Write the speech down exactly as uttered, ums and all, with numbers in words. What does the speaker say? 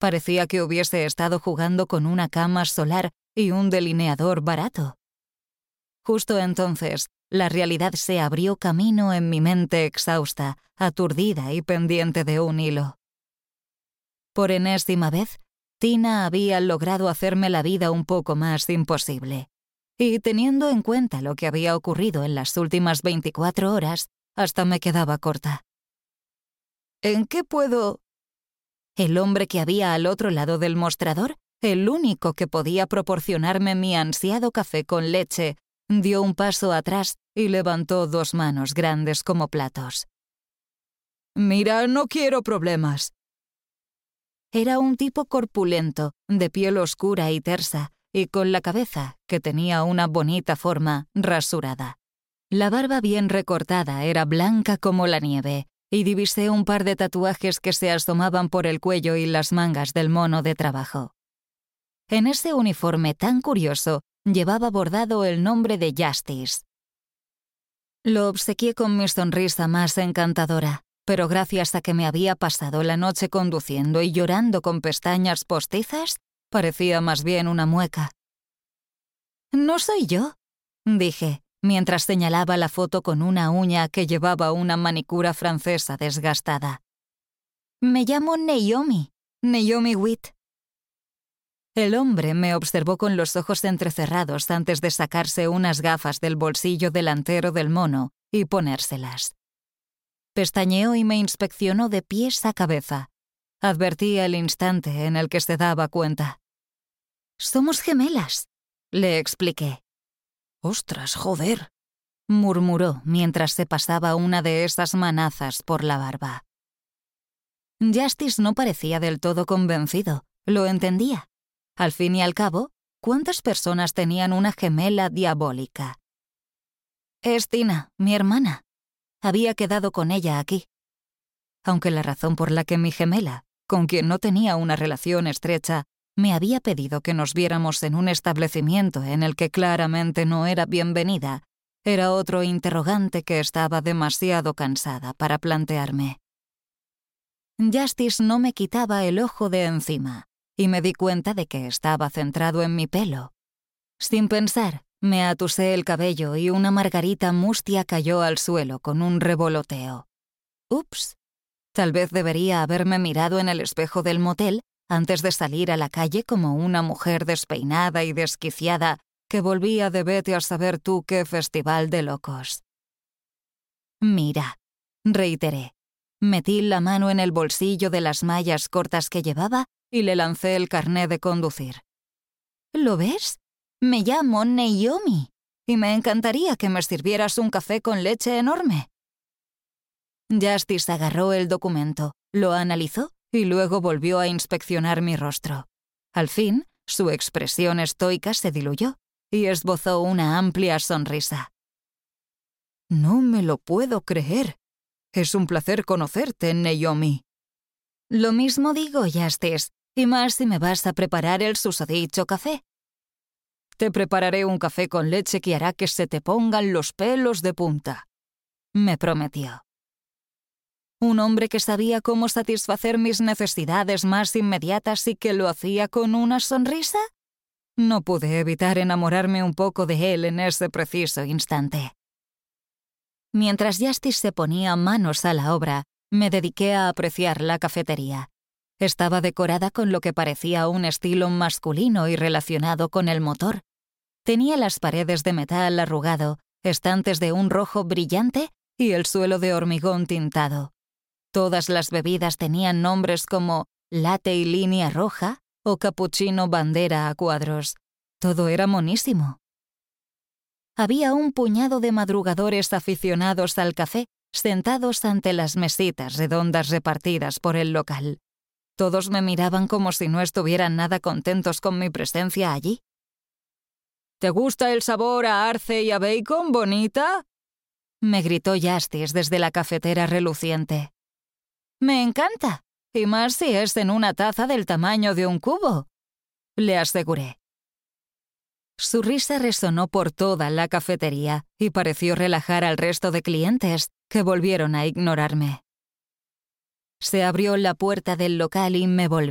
Parecía que hubiese estado jugando con una cama solar y un delineador barato. Justo entonces, la realidad se abrió camino en mi mente exhausta, aturdida y pendiente de un hilo. Por enésima vez, Tina había logrado hacerme la vida un poco más imposible. Y teniendo en cuenta lo que había ocurrido en las últimas veinticuatro horas, hasta me quedaba corta. ¿En qué puedo...? El hombre que había al otro lado del mostrador, el único que podía proporcionarme mi ansiado café con leche, dio un paso atrás y levantó dos manos grandes como platos. «Mira, no quiero problemas». Era un tipo corpulento, de piel oscura y tersa, y con la cabeza, que tenía una bonita forma, rasurada. La barba bien recortada era blanca como la nieve, y divisé un par de tatuajes que se asomaban por el cuello y las mangas del mono de trabajo. En ese uniforme tan curioso, llevaba bordado el nombre de Justice. Lo obsequié con mi sonrisa más encantadora, pero gracias a que me había pasado la noche conduciendo y llorando con pestañas postizas, parecía más bien una mueca. «No soy yo», dije, mientras señalaba la foto con una uña que llevaba una manicura francesa desgastada. «Me llamo Naomi, Naomi Witt». El hombre me observó con los ojos entrecerrados antes de sacarse unas gafas del bolsillo delantero del mono y ponérselas. Pestañeó y me inspeccionó de pies a cabeza. Advertí el instante en el que se daba cuenta. «Somos gemelas», le expliqué. «Ostras, joder», murmuró mientras se pasaba una de esas manazas por la barba. Justice no parecía del todo convencido, lo entendía. Al fin y al cabo, ¿cuántas personas tenían una gemela diabólica? «Es Tina, mi hermana. Había quedado con ella aquí». Aunque la razón por la que mi gemela, con quien no tenía una relación estrecha, me había pedido que nos viéramos en un establecimiento en el que claramente no era bienvenida, era otro interrogante que estaba demasiado cansada para plantearme. Justice no me quitaba el ojo de encima, y me di cuenta de que estaba centrado en mi pelo. Sin pensar, me atusé el cabello y una margarita mustia cayó al suelo con un revoloteo. Ups. Tal vez debería haberme mirado en el espejo del motel antes de salir a la calle como una mujer despeinada y desquiciada que volvía de vete a saber tú qué festival de locos. «Mira», reiteré. Metí la mano en el bolsillo de las mallas cortas que llevaba y le lancé el carné de conducir. «¿Lo ves? Me llamo Naomi y me encantaría que me sirvieras un café con leche enorme». Justice agarró el documento, lo analizó y luego volvió a inspeccionar mi rostro. Al fin, su expresión estoica se diluyó y esbozó una amplia sonrisa. «No me lo puedo creer. Es un placer conocerte, Naomi». «Lo mismo digo, Justice, y más si me vas a preparar el susodicho café». «Te prepararé un café con leche que hará que se te pongan los pelos de punta», me prometió. Un hombre que sabía cómo satisfacer mis necesidades más inmediatas y que lo hacía con una sonrisa. No pude evitar enamorarme un poco de él en ese preciso instante. Mientras Justice se ponía manos a la obra, me dediqué a apreciar la cafetería. Estaba decorada con lo que parecía un estilo masculino y relacionado con el motor. Tenía las paredes de metal arrugado, estantes de un rojo brillante y el suelo de hormigón tintado. Todas las bebidas tenían nombres como latte y línea roja o cappuccino bandera a cuadros. Todo era monísimo. Había un puñado de madrugadores aficionados al café sentados ante las mesitas redondas repartidas por el local. Todos me miraban como si no estuvieran nada contentos con mi presencia allí. «¿Te gusta el sabor a arce y a bacon, bonita?», me gritó Justice desde la cafetera reluciente. «Me encanta, y más si es en una taza del tamaño de un cubo», le aseguré. Su risa resonó por toda la cafetería y pareció relajar al resto de clientes, que volvieron a ignorarme. Se abrió la puerta del local y me volví